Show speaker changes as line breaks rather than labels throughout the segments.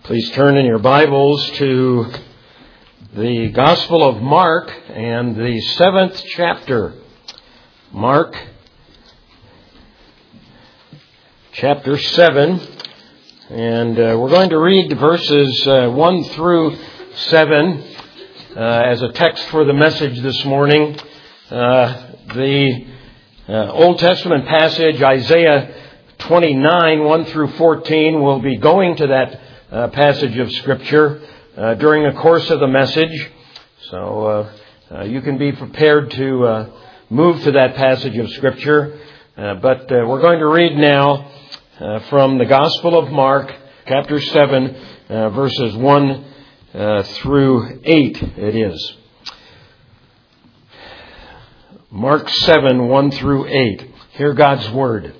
Please turn in your Bibles to the Gospel of Mark and the 7th chapter. Mark chapter 7. And we're going to read verses 1 through 7 as a text for the message this morning. The Old Testament passage, Isaiah 29, 1 through 14, we'll be going to that passage of Scripture during the course of the message. So you can be prepared to move to that passage of Scripture. But we're going to read now from the Gospel of Mark, chapter 7, verses 1 through 8 it is. Mark 7, 1 through 8. Hear God's Word.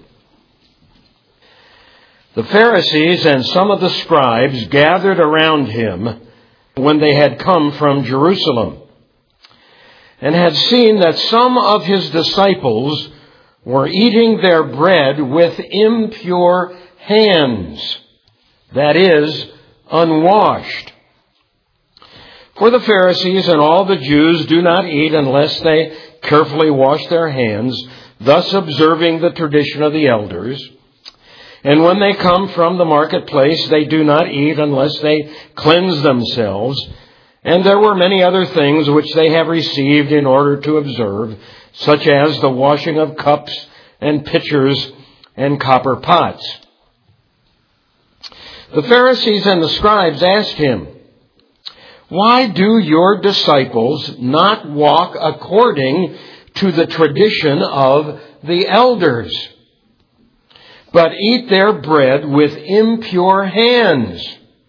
The Pharisees and some of the scribes gathered around him when they had come from Jerusalem, and had seen that some of his disciples were eating their bread with impure hands, that is, unwashed. For the Pharisees and all the Jews do not eat unless they carefully wash their hands, thus observing the tradition of the elders. And when they come from the marketplace, they do not eat unless they cleanse themselves. And there were many other things which they have received in order to observe, such as the washing of cups and pitchers and copper pots. The Pharisees and the scribes asked him, "Why do your disciples not walk according to the tradition of the elders, but eat their bread with impure hands?"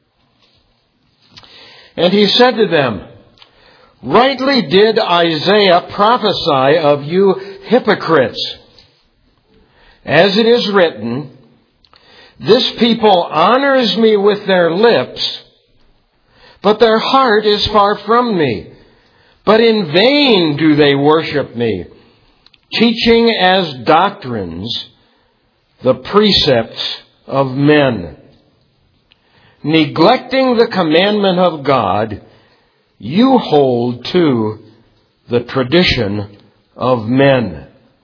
And he said to them, "Rightly did Isaiah prophesy of you hypocrites. As it is written, 'This people honors me with their lips, but their heart is far from me. But in vain do they worship me, teaching as doctrines the precepts of men. Neglecting the commandment of God, you hold to the tradition of men.'"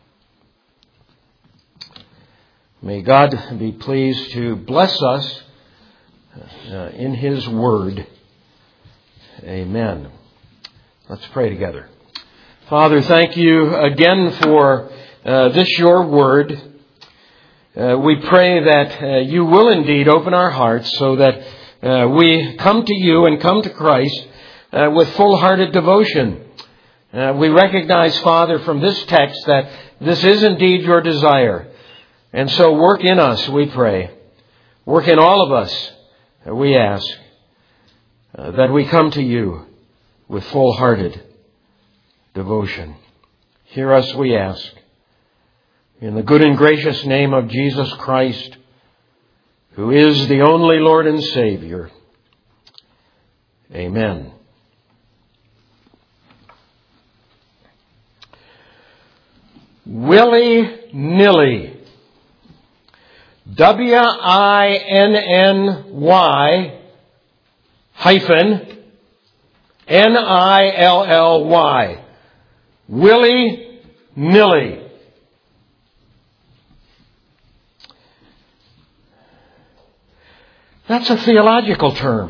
May God be pleased to bless us in His Word. Amen. Let's pray together. Father, thank you again for this, your Word. We pray that you will indeed open our hearts so that we come to you and come to Christ with full-hearted devotion. We recognize, Father, from this text that this is indeed your desire. And so work in us, we pray. Work in all of us, we ask, that we come to you with full-hearted devotion. Hear us, we ask. In the good and gracious name of Jesus Christ, who is the only Lord and Savior. Amen. Willy-nilly. WINNY hyphen NILLY. Willy-nilly. That's a theological term.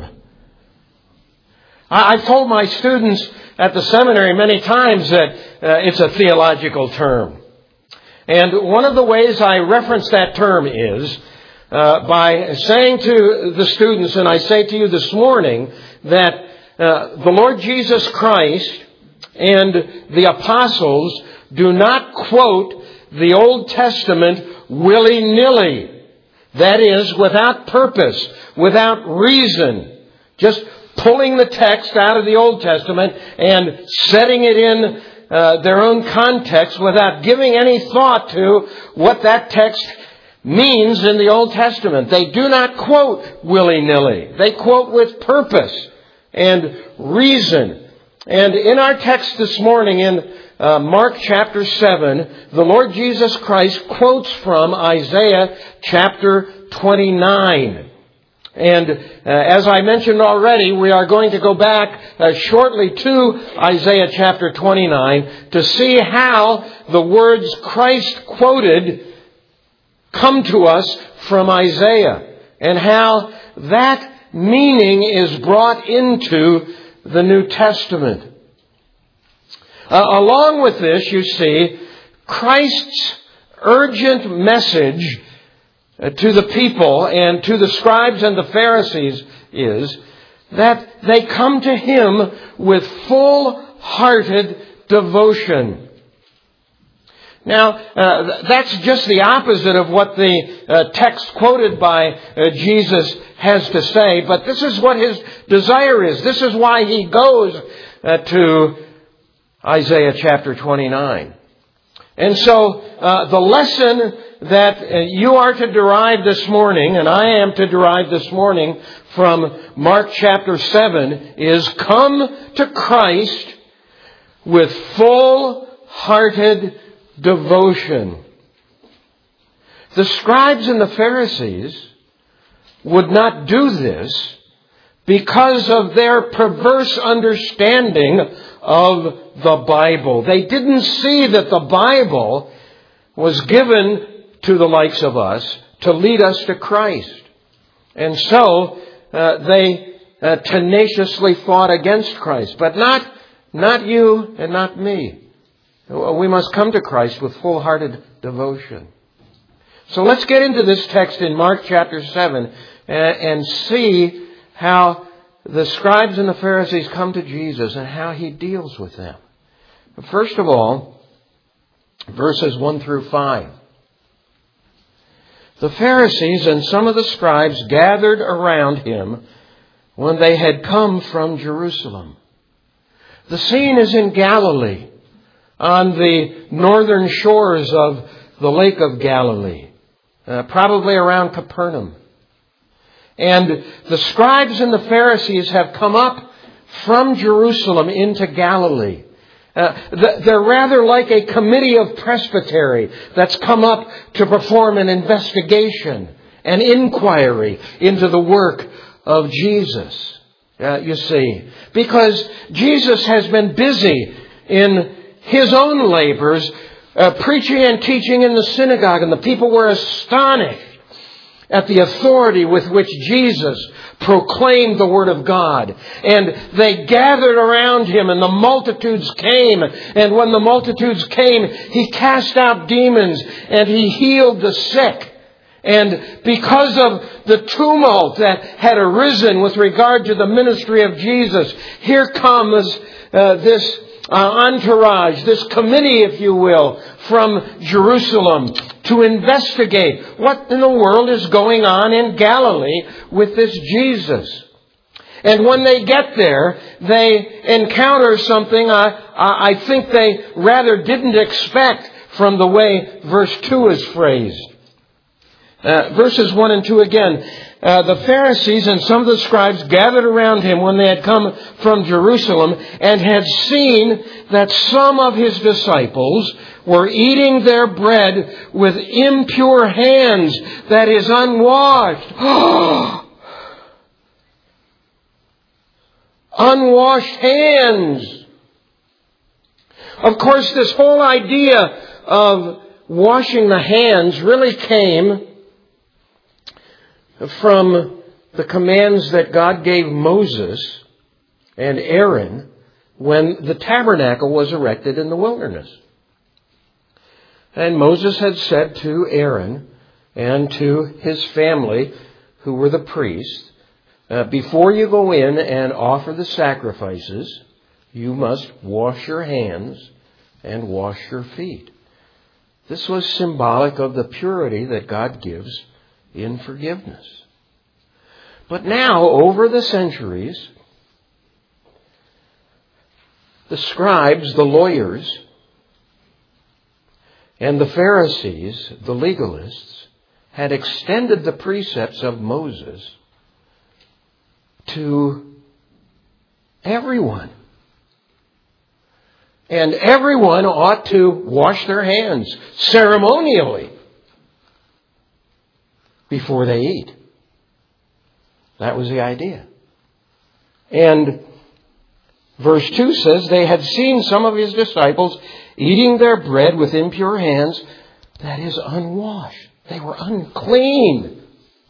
I've told my students at the seminary many times that it's a theological term. And one of the ways I reference that term is by saying to the students, and I say to you this morning, that the Lord Jesus Christ and the apostles do not quote the Old Testament willy-nilly. That is, without purpose, without reason, just pulling the text out of the Old Testament and setting it in their own context without giving any thought to what that text means in the Old Testament. They do not quote willy-nilly. They quote with purpose and reason. And in our text this morning in Mark chapter 7, the Lord Jesus Christ quotes from Isaiah chapter 29. And as I mentioned already, we are going to go back shortly to Isaiah chapter 29 to see how the words Christ quoted come to us from Isaiah and how that meaning is brought into the New Testament. Along with this, you see, Christ's urgent message to the people and to the scribes and the Pharisees is that they come to Him with full-hearted devotion. Now, that's just the opposite of what the text quoted by Jesus has to say, but this is what His desire is. This is why He goes to Isaiah chapter 29. And so, the lesson that you are to derive this morning, and I am to derive this morning from Mark chapter 7, is come to Christ with full-hearted devotion. The scribes and the Pharisees would not do this because of their perverse understanding of the Bible. They didn't see that the Bible was given to the likes of us to lead us to Christ. And so they tenaciously fought against Christ. But not you and not me. We must come to Christ with full-hearted devotion. So let's get into this text in Mark chapter 7 and see how the scribes and the Pharisees come to Jesus and how He deals with them. First of all, verses 1 through 5. The Pharisees and some of the scribes gathered around Him when they had come from Jerusalem. The scene is in Galilee, on the northern shores of the Lake of Galilee, probably around Capernaum. And the scribes and the Pharisees have come up from Jerusalem into Galilee. They're rather like a committee of presbytery that's come up to perform an investigation, an inquiry into the work of Jesus. You see, because Jesus has been busy in His own labors, preaching and teaching in the synagogue, and the people were astonished at the authority with which Jesus proclaimed the Word of God. And they gathered around Him, and the multitudes came. And when the multitudes came, He cast out demons, and He healed the sick. And because of the tumult that had arisen with regard to the ministry of Jesus, here comes this entourage, this committee, if you will, from Jerusalem to investigate what in the world is going on in Galilee with this Jesus. And when they get there, they encounter something I think they rather didn't expect from the way verse 2 is phrased. Verses 1 and 2 again. The Pharisees and some of the scribes gathered around Him when they had come from Jerusalem and had seen that some of His disciples were eating their bread with impure hands, that is, unwashed. Unwashed hands. Of course, this whole idea of washing the hands really came from the commands that God gave Moses and Aaron when the tabernacle was erected in the wilderness. And Moses had said to Aaron and to his family, who were the priests, before you go in and offer the sacrifices, you must wash your hands and wash your feet. This was symbolic of the purity that God gives in forgiveness. But now, over the centuries, the scribes, the lawyers, and the Pharisees, the legalists, had extended the precepts of Moses to everyone. And everyone ought to wash their hands ceremonially before they eat. That was the idea. And verse 2 says, they had seen some of his disciples eating their bread with impure hands, that is, unwashed. They were unclean.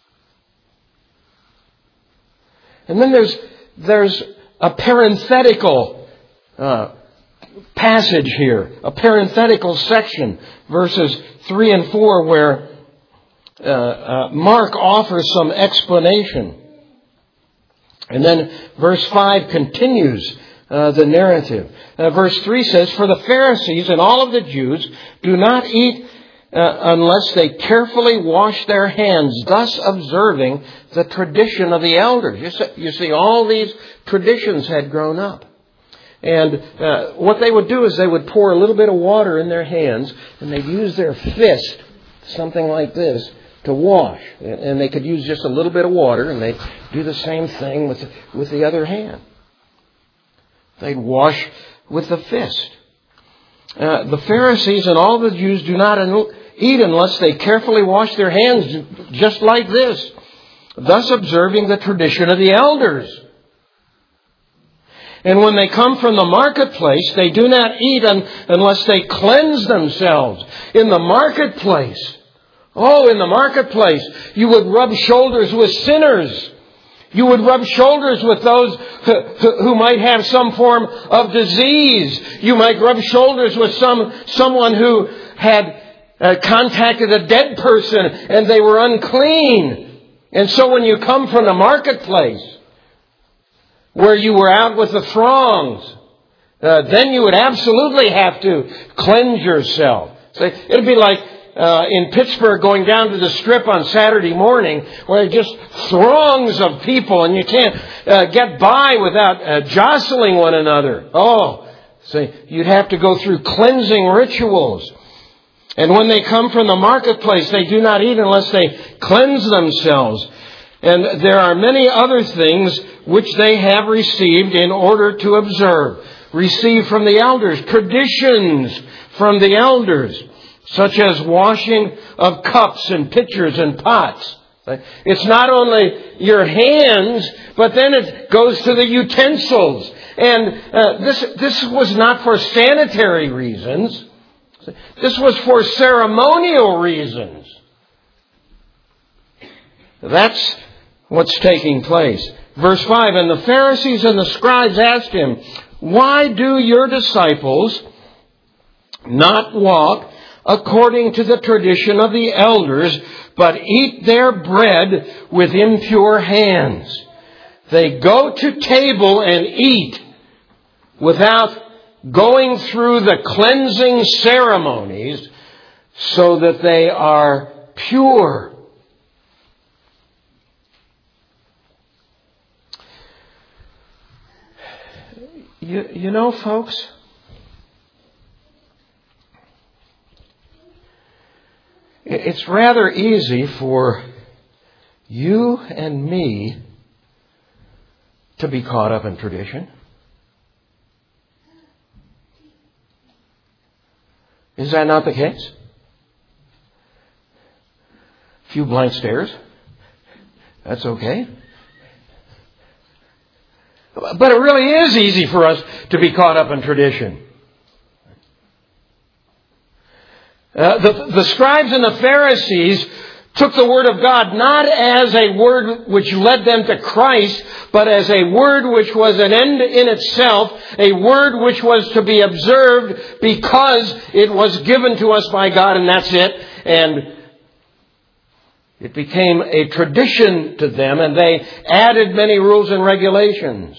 And then there's a parenthetical passage here, a parenthetical section, verses 3 and 4, where Mark offers some explanation. And then verse 5 continues the narrative. Verse 3 says, for the Pharisees and all of the Jews do not eat unless they carefully wash their hands, thus observing the tradition of the elders. You see, all these traditions had grown up. And what they would do is they would pour a little bit of water in their hands, and they'd use their fist, something like this, to wash. And they could use just a little bit of water, and they'd do the same thing with the other hand. They'd wash with the fist. The Pharisees and all the Jews do not eat unless they carefully wash their hands, just like this, thus observing the tradition of the elders. And when they come from the marketplace, they do not eat unless they cleanse themselves. In the marketplace, you would rub shoulders with sinners. You would rub shoulders with those who might have some form of disease. You might rub shoulders with someone who had contacted a dead person and they were unclean. And so when you come from the marketplace, where you were out with the throngs, then you would absolutely have to cleanse yourself. So it would be like in Pittsburgh going down to the Strip on Saturday morning, where just throngs of people and you can't get by without jostling one another. So you'd have to go through cleansing rituals. And when they come from the marketplace, they do not eat unless they cleanse themselves. And there are many other things which they have received in order to observe. Received from the elders. Traditions from the elders. Such as washing of cups and pitchers and pots. It's not only your hands, but then it goes to the utensils. And this was not for sanitary reasons. This was for ceremonial reasons. That's what's taking place. Verse 5, and the Pharisees and the scribes asked him, why do your disciples not walk according to the tradition of the elders, but eat their bread with impure hands? They go to table and eat without going through the cleansing ceremonies so that they are pure. You know, folks, it's rather easy for you and me to be caught up in tradition. Is that not the case? A few blank stares. That's okay. But it really is easy for us to be caught up in tradition. The scribes and the Pharisees took the Word of God not as a word which led them to Christ, but as a word which was an end in itself, a word which was to be observed because it was given to us by God, and that's it. And it became a tradition to them, and they added many rules and regulations.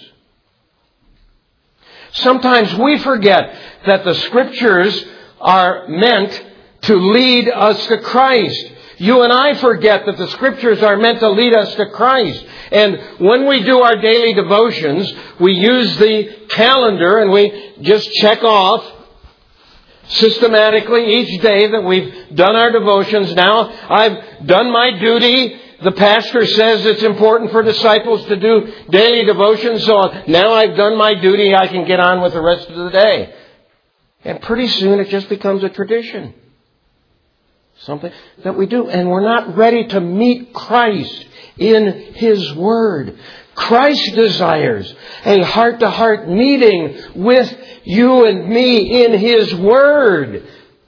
Sometimes we forget that the Scriptures are meant to lead us to Christ. You and I forget that the Scriptures are meant to lead us to Christ. And when we do our daily devotions, we use the calendar and we just check off systematically each day that we've done our devotions. Now I've done my duty. The pastor says it's important for disciples to do daily devotions, so now I've done my duty. I can get on with the rest of the day. And pretty soon it just becomes a tradition. something that we do, and we're not ready to meet Christ in His Word. Christ desires a heart-to-heart meeting with you and me in His Word.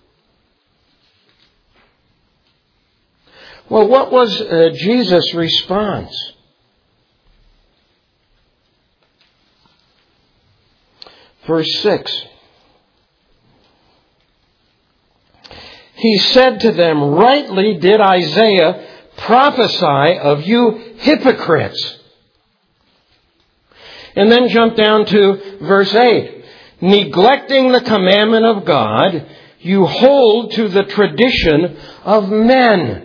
Well, what was Jesus' response? Verse 6. He said to them, "Rightly did Isaiah prophesy of you hypocrites." And then jump down to verse 8. "Neglecting the commandment of God, you hold to the tradition of men."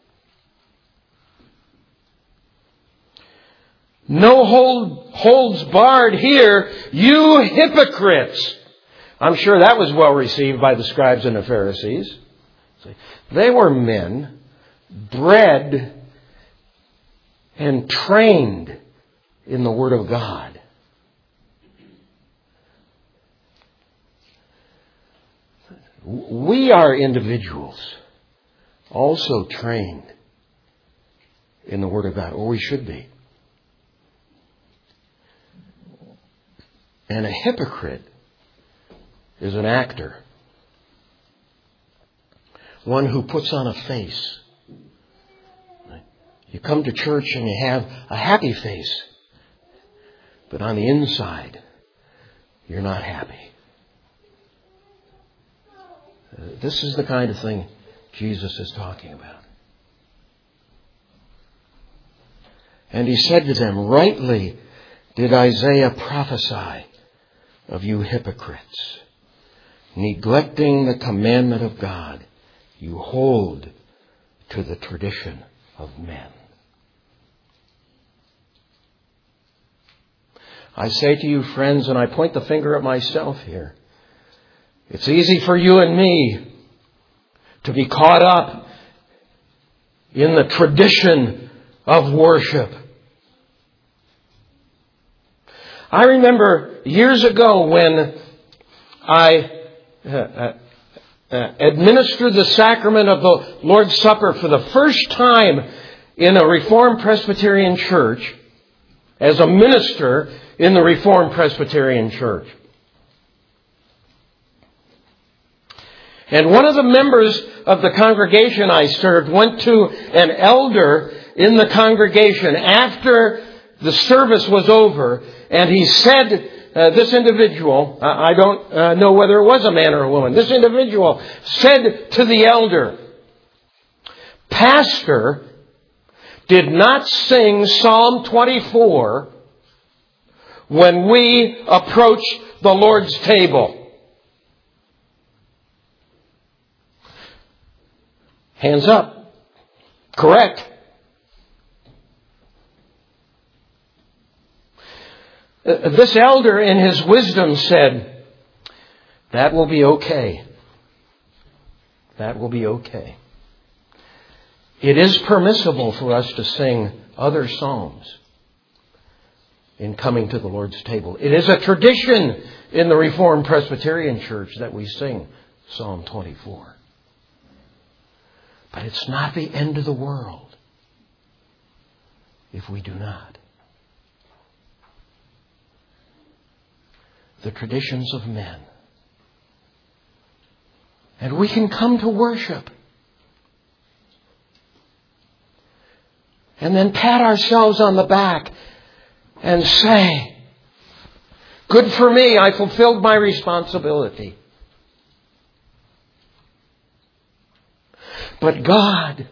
No holds barred here, you hypocrites. I'm sure that was well received by the scribes and the Pharisees. They were men bred and trained in the Word of God. We are individuals also trained in the Word of God, or we should be. And a hypocrite is an actor. One who puts on a face. You come to church and you have a happy face. But on the inside, you're not happy. This is the kind of thing Jesus is talking about. And He said to them, "Rightly did Isaiah prophesy of you hypocrites, neglecting the commandment of God, you hold to the tradition of men." I say to you, friends, and I point the finger at myself here, it's easy for you and me to be caught up in the tradition of worship. I remember years ago when I administered the sacrament of the Lord's Supper for the first time in a Reformed Presbyterian church, as a minister in the Reformed Presbyterian church. And one of the members of the congregation I served went to an elder in the congregation after the service was over, and he said, this individual, I don't know whether it was a man or a woman, this individual said to the elder, "Pastor did not sing Psalm 24 when we approached the Lord's table." Hands up. Correct. This elder in his wisdom said, "That will be okay. That will be okay. It is permissible for us to sing other psalms in coming to the Lord's table. It is a tradition in the Reformed Presbyterian Church that we sing Psalm 24. But it's not the end of the world if we do not. The traditions of men. And we can come to worship and then pat ourselves on the back and say, "Good for me, I fulfilled my responsibility." But God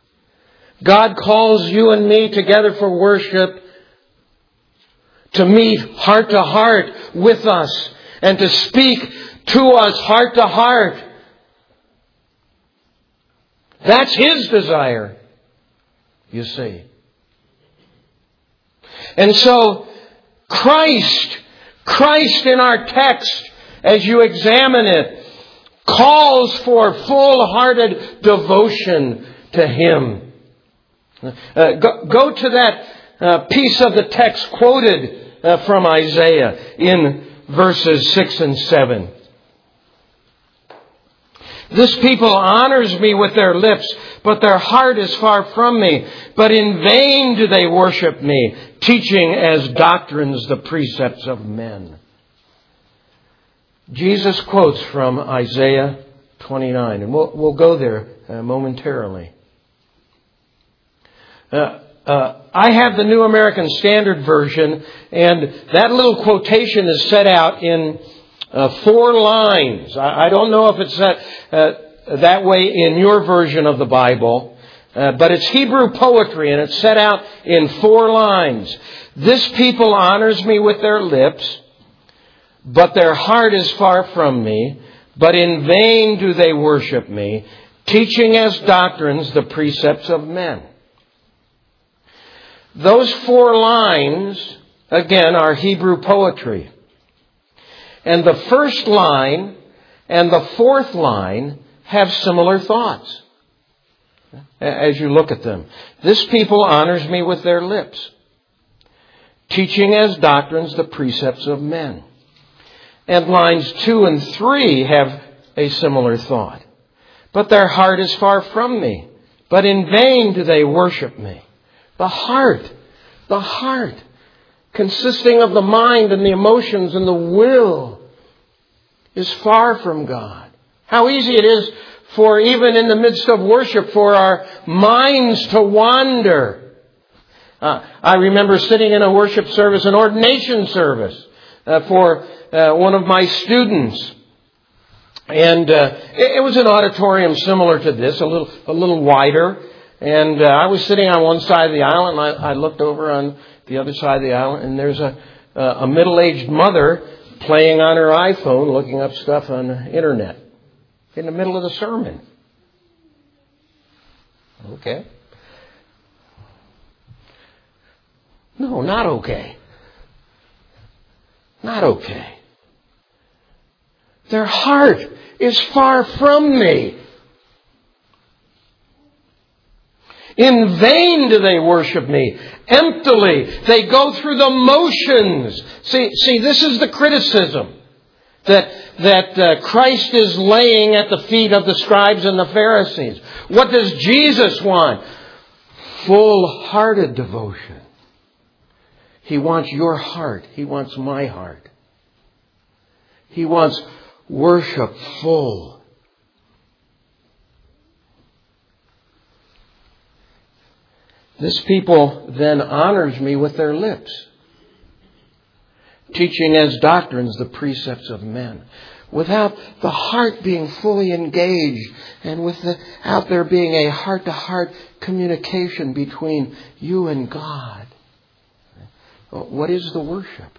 calls you and me together for worship to meet heart to heart with us and to speak to us heart to heart. That's His desire, you see. And so Christ in our text, as you examine it, calls for full-hearted devotion to Him. Go to that piece of the text quoted from Isaiah in verses 6 and 7. This people honors me with their lips, but their heart is far from me. But in vain do they worship me, teaching as doctrines the precepts of men. Jesus quotes from Isaiah 29, and we'll go there momentarily. I have the New American Standard Version, and that little quotation is set out in 4 lines. I don't know if it's that way in your version of the Bible, but it's Hebrew poetry, and it's set out in 4 lines. This people honors me with their lips, but their heart is far from me. But in vain do they worship me, teaching as doctrines the precepts of men. Those 4 lines, again, are Hebrew poetry. And the first line and the 4th line have similar thoughts as you look at them. This people honors me with their lips, teaching as doctrines the precepts of men. And lines 2 and 3 have a similar thought. But their heart is far from me, but in vain do they worship me. The heart, consisting of the mind and the emotions and the will, is far from God. How easy it is for, even in the midst of worship, for our minds to wander. I remember sitting in a worship service, an ordination service, for one of my students. And it was an auditorium similar to this, a little wider. And I was sitting on one side of the aisle, and I looked over on the other side of the aisle, and there's a middle-aged mother playing on her iPhone, looking up stuff on the internet in the middle of the sermon. Okay. No, not okay. Not okay. Their heart is far from me. In vain do they worship me. Emptily. They go through the motions. See, this is the criticism that Christ is laying at the feet of the scribes and the Pharisees. What does Jesus want? Full-hearted devotion. He wants your heart. He wants my heart. He wants worship full. This people then honors me with their lips, teaching as doctrines the precepts of men, without the heart being fully engaged and without there being a heart-to-heart communication between you and God. What is the worship?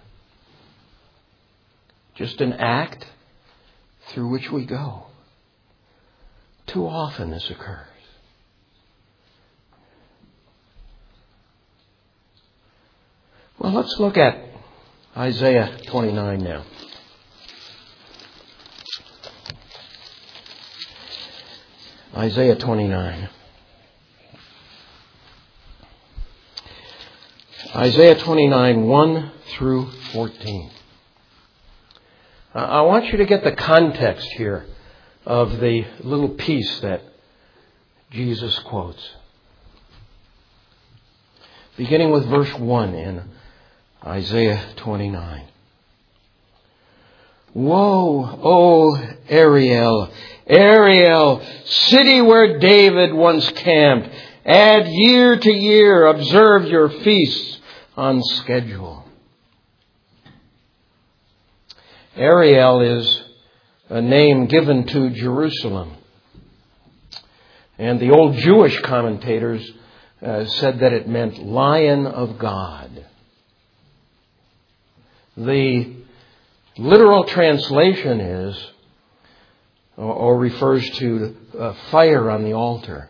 Just an act through which we go. Too often this occurs. Well, let's look at Isaiah 29 now. Isaiah 29. Isaiah 29, 1 through 14. I want you to get the context here of the little piece that Jesus quotes. Beginning with verse 1 in Isaiah 29. Woe, O Ariel, Ariel, city where David once camped. Add year to year, observe your feasts on schedule. Ariel is a name given to Jerusalem. And the old Jewish commentators said that it meant Lion of God. The literal translation is, or refers to, fire on the altar,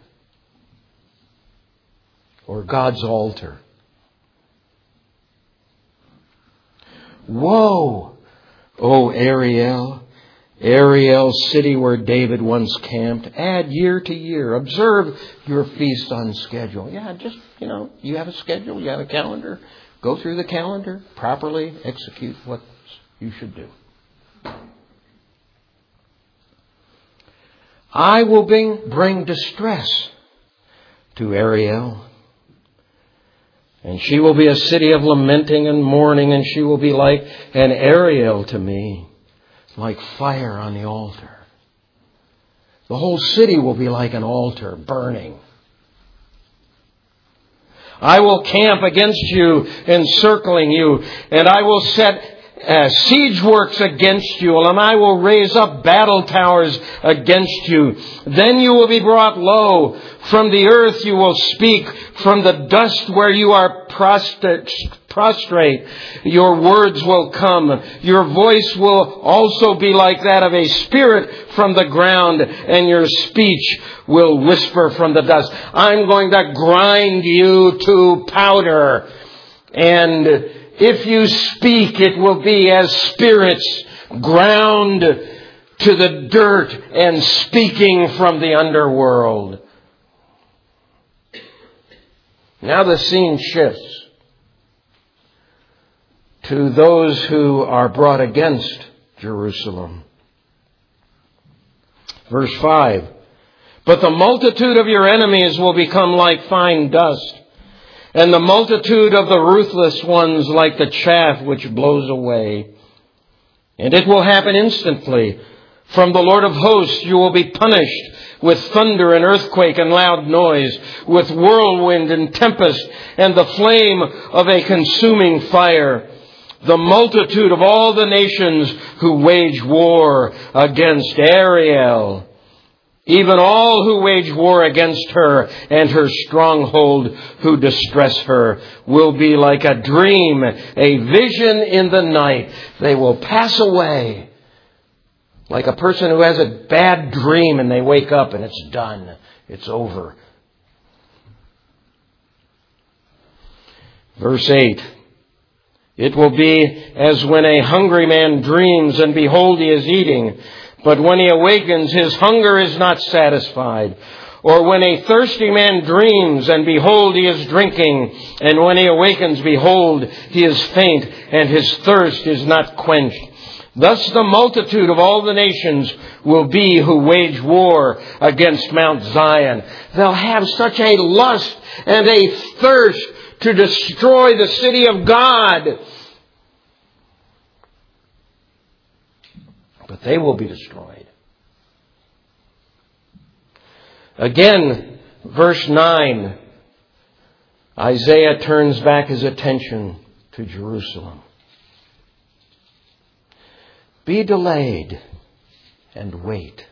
or God's altar. Woe, O Ariel, Ariel, city where David once camped. Add year to year. Observe your feast on schedule. Yeah, just, you have a schedule, you have a calendar. Go through the calendar, properly execute what you should do. I will bring distress to Ariel. And she will be a city of lamenting and mourning, and she will be like an Ariel to me, like fire on the altar. The whole city will be like an altar burning. I will camp against you, encircling you, and I will set siege works against you, and I will raise up battle towers against you. Then you will be brought low. From the earth you will speak. From the dust where you are prostrate, your words will come. Your voice will also be like that of a spirit from the ground, and your speech will whisper from the dust. I'm going to grind you to powder. And if you speak, it will be as spirits ground to the dirt and speaking from the underworld. Now the scene shifts to those who are brought against Jerusalem. Verse 5. But the multitude of your enemies will become like fine dust, and the multitude of the ruthless ones like the chaff which blows away. And it will happen instantly. From the Lord of hosts you will be punished with thunder and earthquake and loud noise, with whirlwind and tempest and the flame of a consuming fire. The multitude of all the nations who wage war against Ariel, even all who wage war against her and her stronghold who distress her, will be like a dream, a vision in the night. They will pass away like a person who has a bad dream and they wake up and it's done. It's over. Verse 8. It will be as when a hungry man dreams, and behold, he is eating. But when he awakens, his hunger is not satisfied. Or when a thirsty man dreams, and behold, he is drinking. And when he awakens, behold, he is faint, and his thirst is not quenched. Thus the multitude of all the nations will be who wage war against Mount Zion. They'll have such a lust and a thirst to destroy the city of God. But they will be destroyed. Again, verse 9, Isaiah turns back his attention to Jerusalem. Be delayed and wait.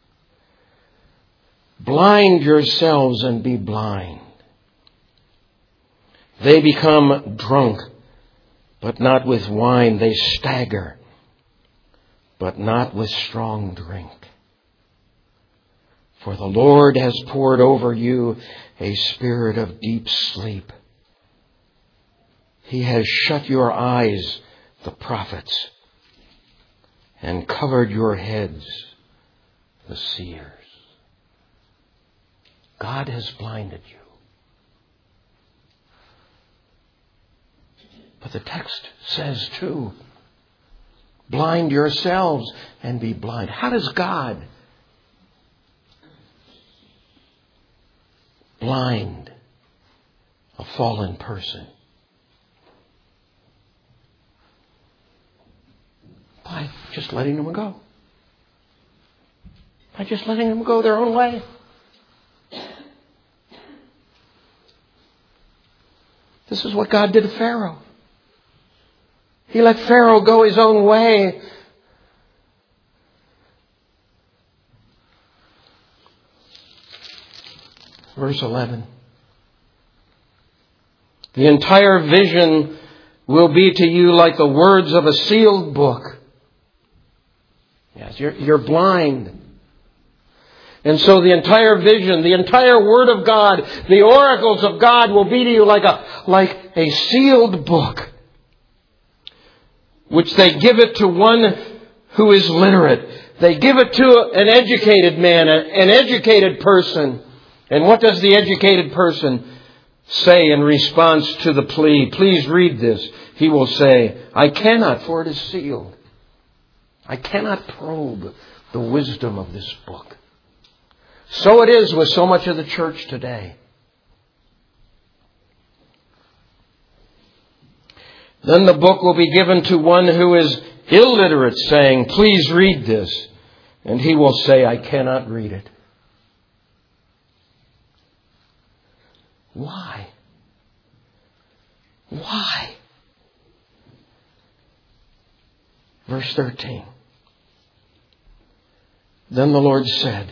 Blind yourselves and be blind. They become drunk, but not with wine. They stagger, but not with strong drink. For the Lord has poured over you a spirit of deep sleep. He has shut your eyes, the prophets, and covered your heads, the seers. God has blinded you. But the text says too, blind yourselves and be blind. How does God blind a fallen person? By just letting them go. By just letting them go their own way. This is what God did to Pharaoh. He let Pharaoh go his own way. Verse 11. The entire vision will be to you like the words of a sealed book. Yes, you're blind. And so the entire vision, the entire Word of God, the oracles of God will be to you like a sealed book, which they give it to one who is literate. They give it to an educated man, an educated person. And what does the educated person say in response to the plea? Please read this. He will say, I cannot, for it is sealed. I cannot probe the wisdom of this book. So it is with so much of the church today. Then the book will be given to one who is illiterate, saying, "Please read this." And he will say, "I cannot read it." Why? Why? Verse 13. Then the Lord said,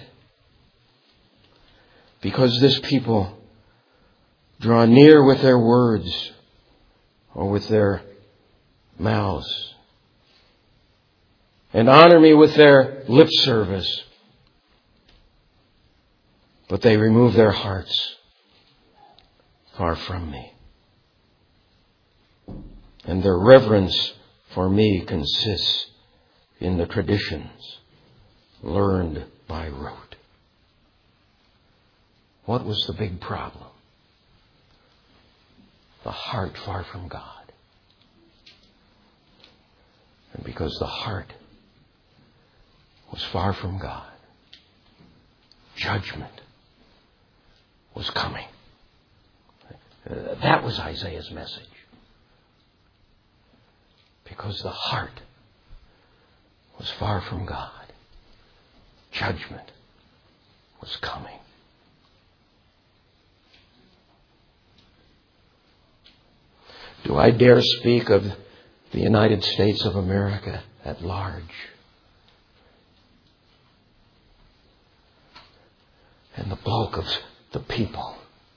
"Because this people draw near with their words or with their mouths, and honor me with their lip service, but they remove their hearts far from me. And their reverence for me consists in the traditions learned by rote." What was the big problem? The heart far from God. And because the heart was far from God, judgment was coming. That was Isaiah's message. Because the heart was far from God, judgment was coming. Do I dare speak of the United States of America at large? And the bulk of the people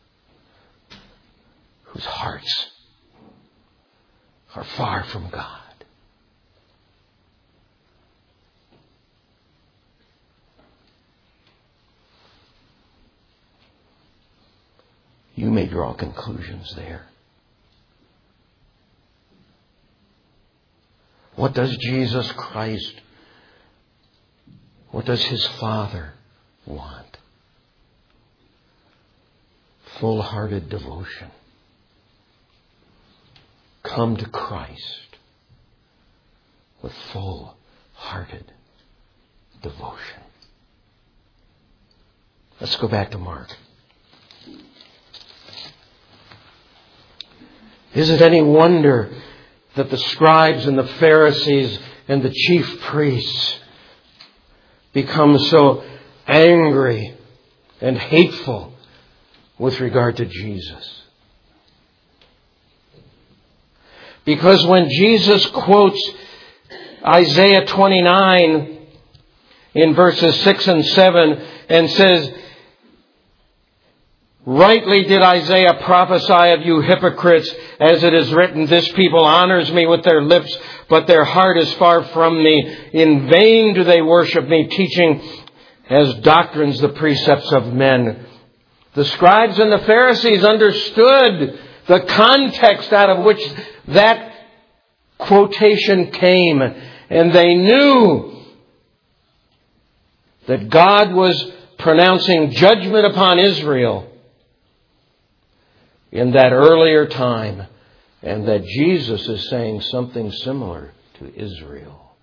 whose hearts are far from God. You may draw conclusions there. What does Jesus Christ, what does His Father want? Full-hearted devotion. Come to Christ with full-hearted devotion. Let's go back to Mark. Is it any wonder that the scribes and the Pharisees and the chief priests become so angry and hateful with regard to Jesus? Because when Jesus quotes Isaiah 29 in verses 6 and 7 and says, "Rightly did Isaiah prophesy of you hypocrites, as it is written, this people honors me with their lips, but their heart is far from me. In vain do they worship me, teaching as doctrines the precepts of men." The scribes and the Pharisees understood the context out of which that quotation came. And they knew that God was pronouncing judgment upon Israel in that earlier time, and that Jesus is saying something similar to Israel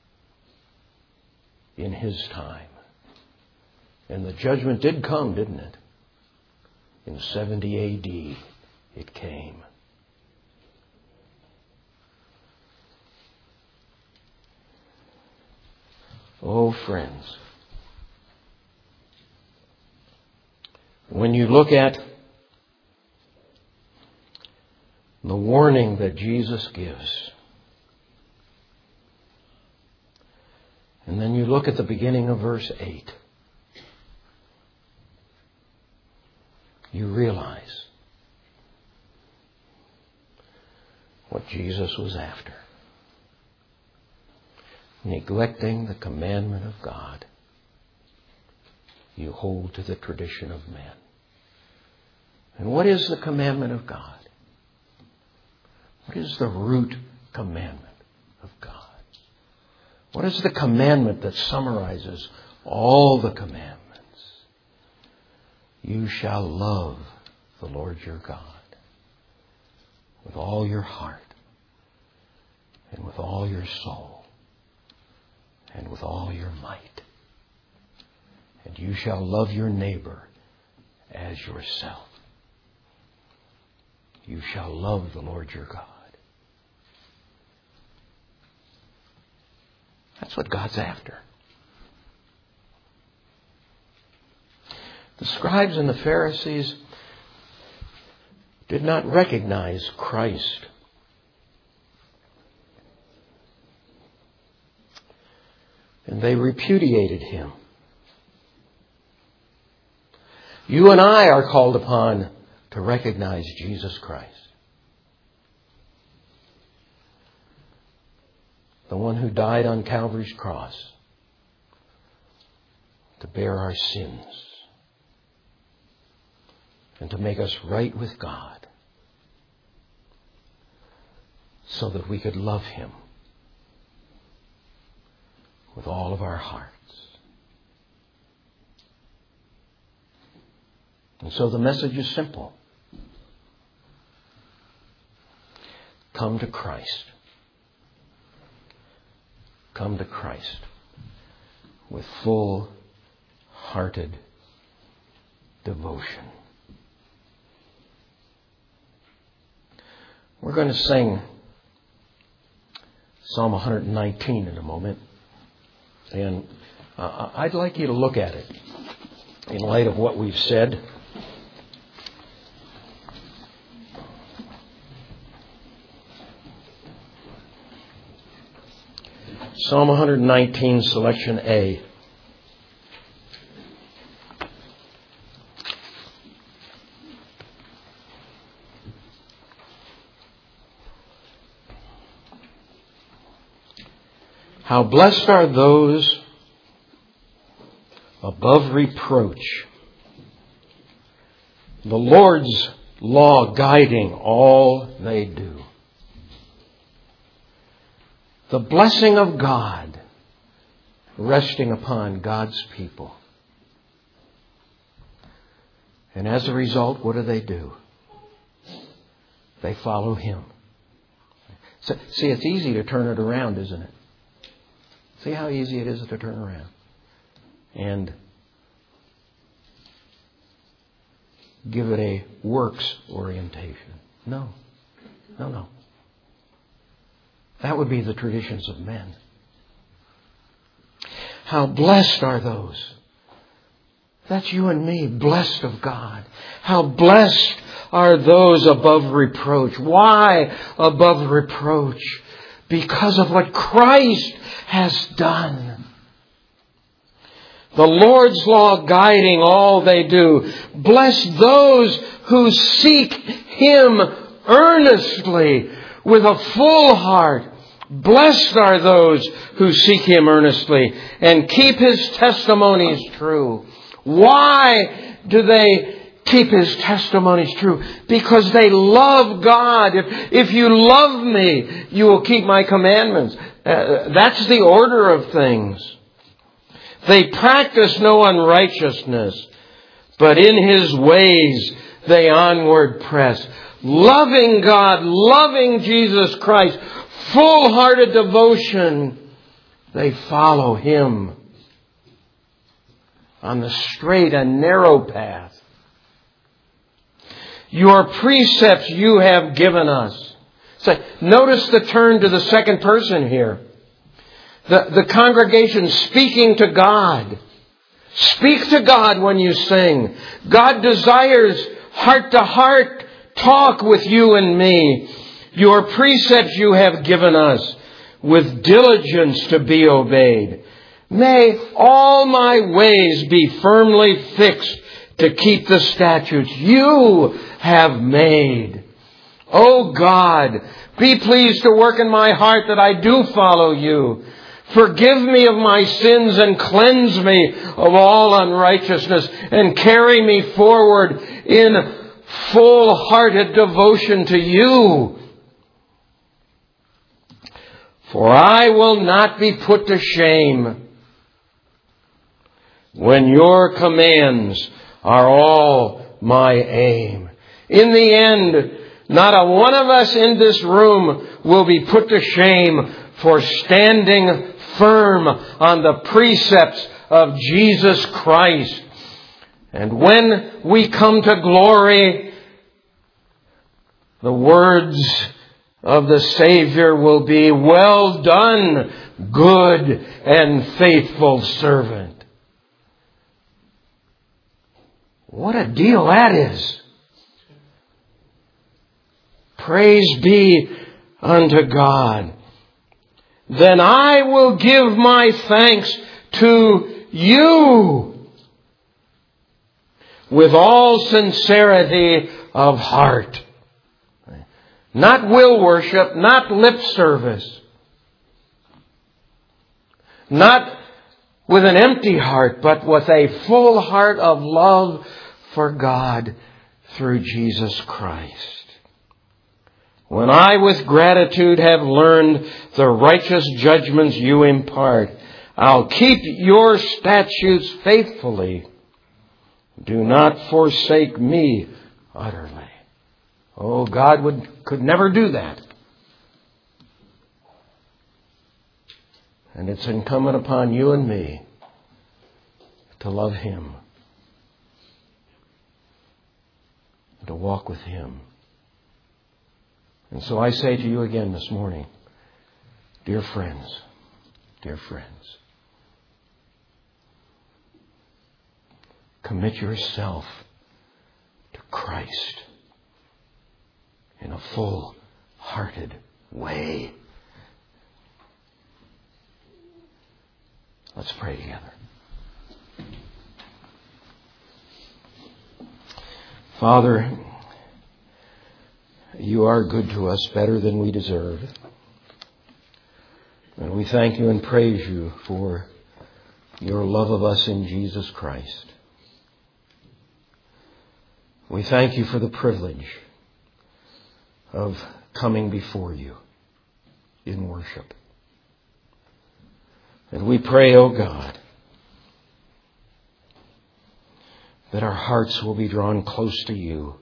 in His time. And the judgment did come, didn't it? In 70 A.D. it came. Oh, friends, when you look at the warning that Jesus gives, and then you look at the beginning of verse 8, you realize what Jesus was after. Neglecting the commandment of God, you hold to the tradition of men. And what is the commandment of God? What is the root commandment of God? What is the commandment that summarizes all the commandments? You shall love the Lord your God with all your heart and with all your soul and with all your might And you shall love your neighbor as yourself. You shall love the Lord your God. That's what God's after. The scribes and the Pharisees did not recognize Christ. And they repudiated Him. You and I are called upon to recognize Jesus Christ. The one who died on Calvary's cross to bear our sins and to make us right with God so that we could love Him with all of our hearts. And so the message is simple. Come to Christ. Come to Christ with full-hearted devotion. We're going to sing Psalm 119 in a moment. And I'd like you to look at it in light of what we've said. Psalm 119, selection A. How blessed are those above reproach, the Lord's law guiding all they do. The blessing of God resting upon God's people. And as a result, what do? They follow Him. So, see, it's easy to turn it around, isn't it? See how easy it is to turn around and give it a works orientation. No. That would be the traditions of men. How blessed are those. That's you and me, blessed of God. How blessed are those above reproach. Why above reproach? Because of what Christ has done. The Lord's law guiding all they do. Bless those who seek Him earnestly with a full heart. Blessed are those who seek Him earnestly and keep His testimonies true. Why do they keep His testimonies true? Because they love God. If you love me, you will keep my commandments. That's the order of things. They practice no unrighteousness, but in His ways they onward press. Loving God, loving Jesus Christ, full-hearted devotion, they follow Him on the straight and narrow path. Your precepts you have given us. So notice the turn to the second person here. The congregation speaking to God. Speak to God when you sing. God desires heart-to-heart talk with you and me. Your precepts you have given us with diligence to be obeyed. May all my ways be firmly fixed to keep the statutes you have made. O God, be pleased to work in my heart that I do follow you. Forgive me of my sins and cleanse me of all unrighteousness and carry me forward in full-hearted devotion to you. For I will not be put to shame when your commands are all my aim. In the end, not a one of us in this room will be put to shame for standing firm on the precepts of Jesus Christ. And when we come to glory, the words of the Savior will be, "Well done, good and faithful servant." What a deal that is. Praise be unto God. Then I will give my thanks to you with all sincerity of heart. Not will worship, not lip service. Not with an empty heart, but with a full heart of love for God through Jesus Christ. When I with gratitude have learned the righteous judgments you impart, I'll keep your statutes faithfully. Do not forsake me utterly. Oh, God could never do that. And it's incumbent upon you and me to love Him, to walk with Him. And so I say to you again this morning, dear friends, commit yourself to Christ in a full-hearted way. Let's pray together. Father, you are good to us, better than we deserve. And we thank you and praise you for your love of us in Jesus Christ. We thank you for the privilege of coming before you in worship. And we pray, O God, that our hearts will be drawn close to you.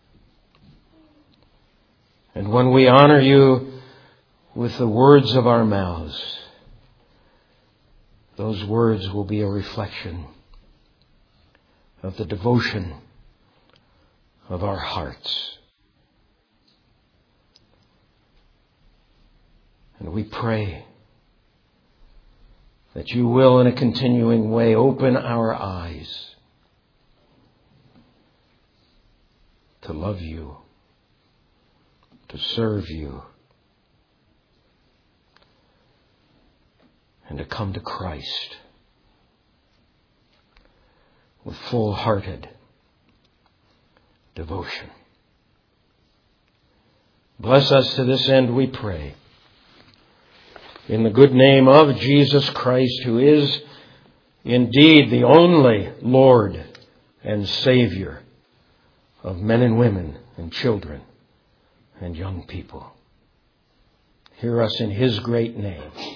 And when we honor you with the words of our mouths, those words will be a reflection of the devotion of our hearts. And we pray that you will, in a continuing way, open our eyes to love you, to serve you, and to come to Christ with full-hearted devotion. Bless us to this end, we pray. In the good name of Jesus Christ, who is indeed the only Lord and Savior of men and women and children and young people. Hear us in His great name.